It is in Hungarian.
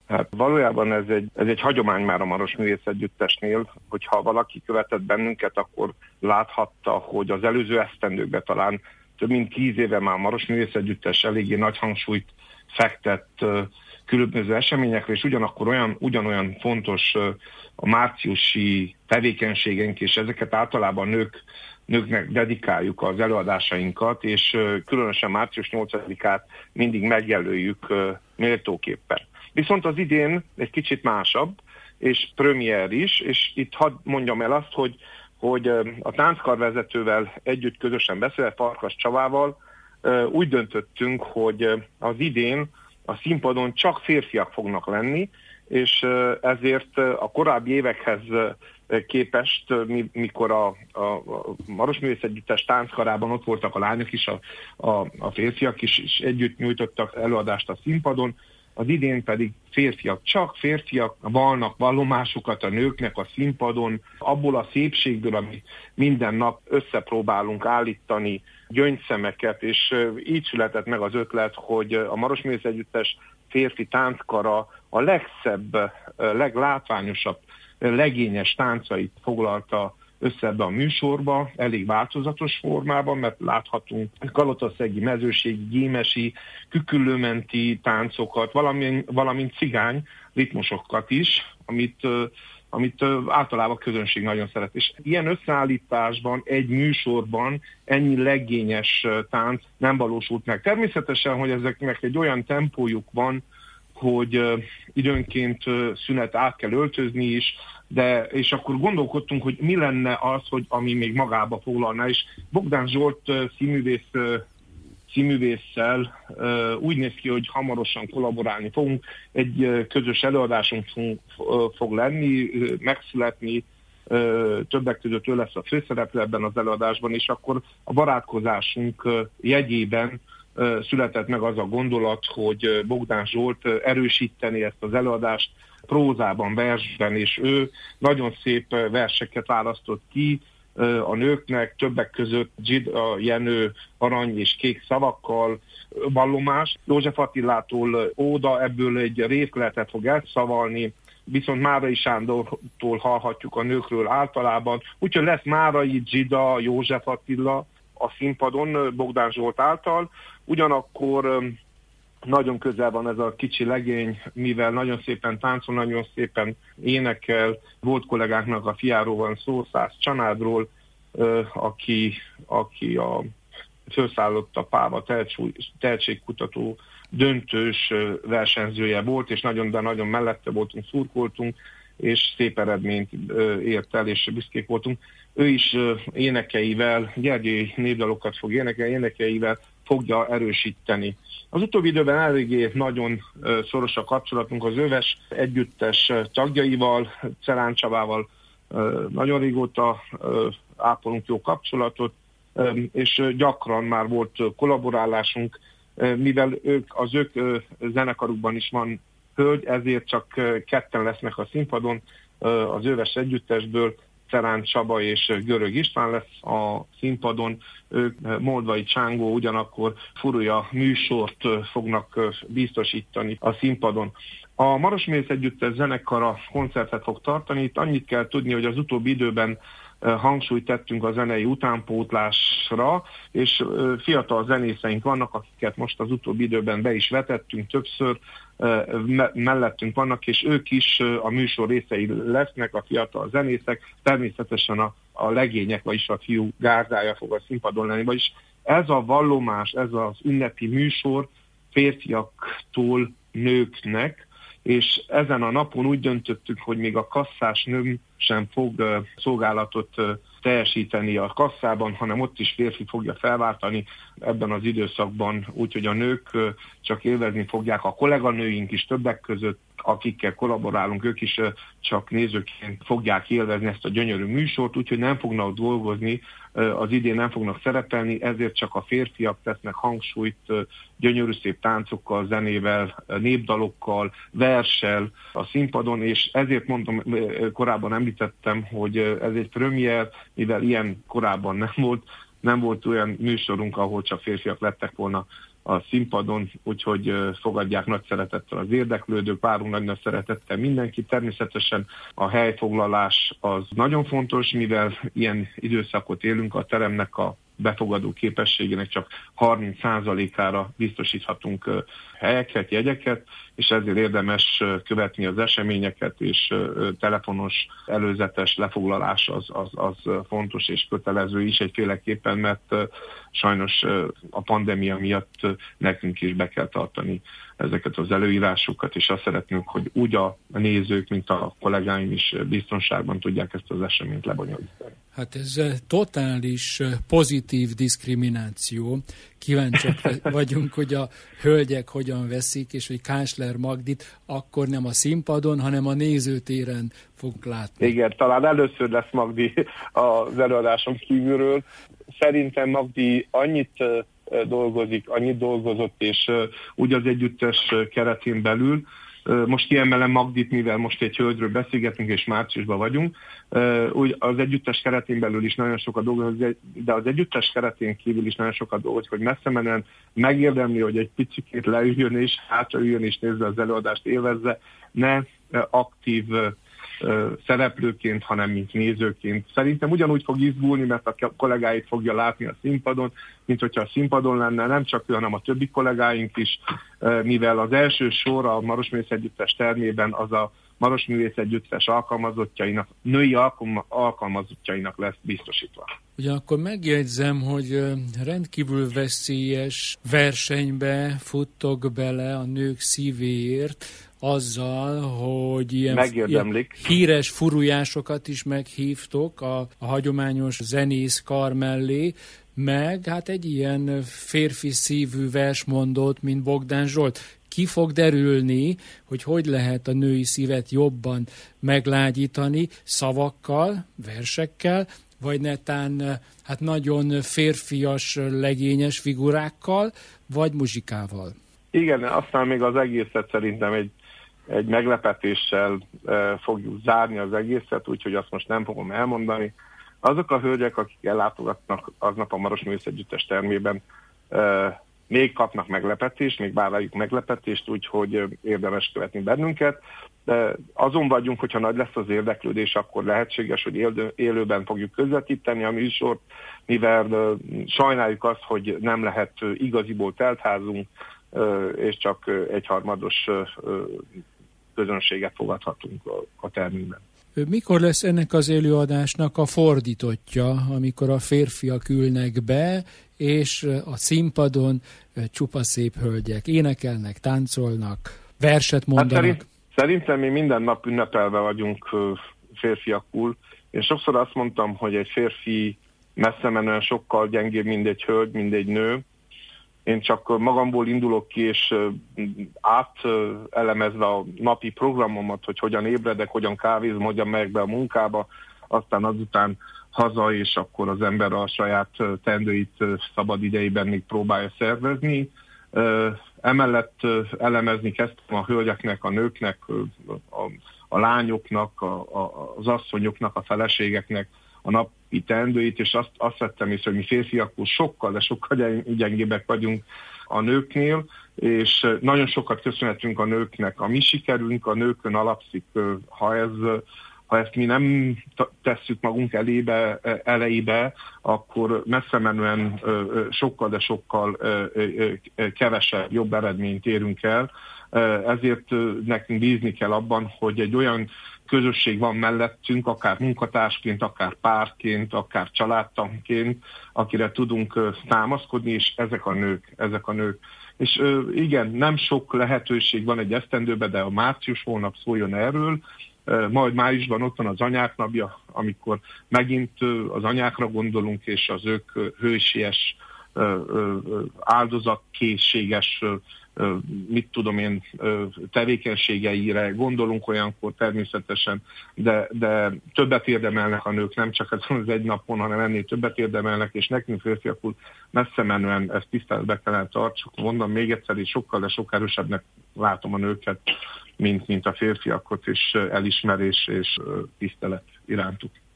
Hát valójában ez egy hagyomány már a Maros Művész Együttesnél, hogyha valaki követett bennünket, akkor láthatta, hogy az előző esztendőkben talán több mint 10 éve már a Maros Művész Együttes eléggé nagy hangsúlyt fektett különböző eseményekre, és ugyanakkor ugyanolyan fontos a márciusi tevékenységeink, és ezeket általában nőknek dedikáljuk az előadásainkat, és különösen március 8-át mindig megjelöljük méltóképpen. Viszont az idén egy kicsit másabb, és premier is, és itt hadd mondjam el azt, hogy a tánckarvezetővel együtt közösen beszélve, Farkas Csabával úgy döntöttünk, hogy az idén a színpadon csak férfiak fognak lenni, és ezért a korábbi évekhez képest, mikor a Maros Művész Együttes tánckarában ott voltak a lányok is, a férfiak is, és együtt nyújtottak előadást a színpadon, az idén pedig csak férfiak vallnak vallomásukat a nőknek a színpadon, abból a szépségből, ami minden nap összepróbálunk állítani, gyöngyszemeket, és így született meg az ötlet, hogy a Maros Művész Együttes férfi tánckara a legszebb, leglátványosabb, legényes táncait foglalta össze ebbe a műsorba, elég változatos formában, mert láthatunk kalotaszegi, mezőségi, gyémesi, küküllőmenti táncokat, valamint cigány ritmusokat is, amit általában a közönség nagyon szeret. És ilyen összeállításban, egy műsorban ennyi legényes tánc nem valósult meg. Természetesen, hogy ezeknek egy olyan tempójuk van, hogy időnként szünet át kell öltözni is, és akkor gondolkodtunk, hogy mi lenne az, hogy ami még magába foglalná, és Bogdán Zsolt színművésszel úgy néz ki, hogy hamarosan kollaborálni fogunk, egy közös előadásunk fog lenni, megszületni, többek között ő lesz a főszereplő ebben az előadásban, és akkor a barátkozásunk jegyében született meg az a gondolat, hogy Bogdán Zsolt erősíteni ezt az előadást prózában, versben, és ő nagyon szép verseket választott ki a nőknek, többek között Zsida Jenő arany és kék szavakkal, vallomás. József Attilától óda, ebből egy részletet fog elszavalni, viszont Márai Sándortól hallhatjuk a nőkről általában. Úgyhogy lesz Márai, Zsida, József Attila a színpadon Bogdán Zsolt által. Ugyanakkor nagyon közel van ez a kicsi legény, mivel nagyon szépen táncol, nagyon szépen énekel. Volt kollégáknak a fiáról van szó, Szász Csanádról, aki a felszállott a Páva tehetségkutató döntős versenyzője volt, és nagyon mellette voltunk, szurkoltunk, és szép eredményt ért el, és büszkék voltunk. Ő is énekeivel, Gergely népdalokat fog énekeivel fogja erősíteni. Az utóbbi időben eléggé nagyon szoros a kapcsolatunk az Öves Együttes tagjaival, Cerán Csabával nagyon régóta ápolunk jó kapcsolatot, és gyakran már volt kollaborálásunk, mivel az ők zenekarukban is van hölgy, ezért csak ketten lesznek a színpadon az Öves Együttesből, Cerán Csaba és Görög István lesz a színpadon, ők Moldvai Csángó, ugyanakkor Furulya műsort fognak biztosítani a színpadon. A Maros Művész Együttes zenekara koncertet fog tartani, itt annyit kell tudni, hogy az utóbbi időben hangsúlyt tettünk a zenei utánpótlásra, és fiatal zenészeink vannak, akiket most az utóbbi időben be is vetettünk többször, mellettünk vannak, és ők is a műsor részei lesznek, a fiatal zenészek, természetesen a legények, vagyis a fiú gárdája fog a színpadon lenni, vagyis ez a vallomás, ez az ünnepi műsor férfiaktól nőknek, és ezen a napon úgy döntöttük, hogy még a kasszás nő sem fog szolgálatot teljesíteni a kasszában, hanem ott is férfi fogja felváltani ebben az időszakban, úgyhogy a nők csak élvezni fogják, a kolléganőink is többek között, akikkel kollaborálunk, ők is csak nézőként fogják élvezni ezt a gyönyörű műsort, úgyhogy nem fognak dolgozni, az idén nem fognak szerepelni, ezért csak a férfiak tesznek hangsúlyt gyönyörű szép táncokkal, zenével, népdalokkal, verssel a színpadon, és ezért mondom, korábban említettem, hogy ez egy premier, mivel ilyen korábban nem volt olyan műsorunk, ahol csak férfiak lettek volna a színpadon, úgyhogy fogadják nagy szeretettel az érdeklődők, várunk nagy szeretettel mindenki. Természetesen a helyfoglalás az nagyon fontos, mivel ilyen időszakot élünk, a teremnek a befogadó képességének csak 30%-ára biztosíthatunk helyeket, jegyeket, és ezért érdemes követni az eseményeket, és telefonos előzetes lefoglalás az fontos és kötelező is egyféleképpen, mert sajnos a pandémia miatt nekünk is be kell tartani ezeket az előírásokat, és azt szeretnénk, hogy úgy a nézők, mint a kollégáim is biztonságban tudják ezt az eseményt lebonyolítani. Hát ez totális pozitív diszkrimináció. Kíváncsiak vagyunk, hogy a hölgyek hogyan veszik, és hogy Káncsler Magdit akkor nem a színpadon, hanem a nézőtéren fogunk látni. Igen, talán először lesz Magdi az előadáson kívülről. Szerintem Magdi annyit dolgozott, és úgy az együttes keretén belül. Most kiemelem Magdit, mivel most egy hölgyről beszélgetünk, és márciusban vagyunk. Úgy az együttes keretén belül is nagyon sokat dolgozik, de az együttes keretén kívül is nagyon sokat dolgozik, hogy messze menően megérdemli, hogy egy picikét leüljön és hátraüljön és nézze az előadást, élvezze, ne aktív szereplőként, hanem mint nézőként. Szerintem ugyanúgy fog izgulni, mert a kollégáit fogja látni a színpadon, mint hogyha a színpadon lenne, nem csak ő, hanem a többi kollégáink is, mivel az első sor a Marosművész Együttes termében az a Marosművész Együttes alkalmazottjainak, női alkalmazottjainak lesz biztosítva. Ugyanakkor megjegyzem, hogy rendkívül veszélyes versenybe futtok bele a nők szívéért, azzal, hogy ilyen híres furujásokat is meghívtok a hagyományos zenész kar mellé, meg hát egy ilyen férfi szívű versmondót, mint Bogdán Zsolt. Ki fog derülni, hogy lehet a női szívet jobban meglágyítani szavakkal, versekkel, vagy netán hát nagyon férfias, legényes figurákkal, vagy muzsikával. Igen, aztán még az egészet szerintem egy meglepetéssel fogjuk zárni az egészet, úgyhogy azt most nem fogom elmondani. Azok a hölgyek, akik ellátogatnak aznap a Marosművész Együttes termében, még kapnak meglepetést, még várjuk meglepetést, úgyhogy érdemes követni bennünket. De azon vagyunk, hogyha nagy lesz az érdeklődés, akkor lehetséges, hogy élőben fogjuk közvetíteni a műsort, mivel sajnáljuk azt, hogy nem lehet igaziból teltházunk, és csak egyharmados közönséget fogadhatunk a termében. Mikor lesz ennek az előadásnak a fordítottja, amikor a férfiak ülnek be, és a színpadon csupa szép hölgyek énekelnek, táncolnak, verset mondanak? Hát szerintem mi minden nap ünnepelve vagyunk férfiakul. Én sokszor azt mondtam, hogy egy férfi messze menően sokkal gyengébb, mint egy hölgy, mint egy nő. Én csak magamból indulok ki, és átelemezve a napi programomat, hogy hogyan ébredek, hogyan kávézom, hogyan megyek be a munkába, aztán azután haza, és akkor az ember a saját teendőit szabad idejében még próbálja szervezni. Emellett elemezni kezdtem a hölgyeknek, a nőknek, a lányoknak, az asszonyoknak, a feleségeknek a napi teendőit, és azt vettem észre, hogy mi férfiakból sokkal, de sokkal gyengébbek vagyunk a nőknél, és nagyon sokat köszönhetünk a nőknek. A mi sikerünk a nőkön alapszik, ha ezt mi nem tesszük magunk elejébe, akkor messze menően sokkal, de sokkal kevesebb, jobb eredményt érünk el. Ezért nekünk bízni kell abban, hogy egy olyan közösség van mellettünk, akár munkatársként, akár párként, akár családtagként, akire tudunk támaszkodni, és ezek a nők. És igen, nem sok lehetőség van egy esztendőben, de a március hónap szóljon erről. Majd májusban ott van az anyák napja, amikor megint az anyákra gondolunk, és az ők hősies, áldozatkészséges, tevékenységeire gondolunk olyankor természetesen, de többet érdemelnek a nők, nem csak ezen az egy napon, hanem ennél többet érdemelnek, és nekünk férfiakul messze menően ezt tiszteletbe kellene tartsuk. Mondom még egyszer, és sokkal, de sokkal erősebbnek látom a nőket, mint a férfiakot, és elismerés és tisztelet irántuk.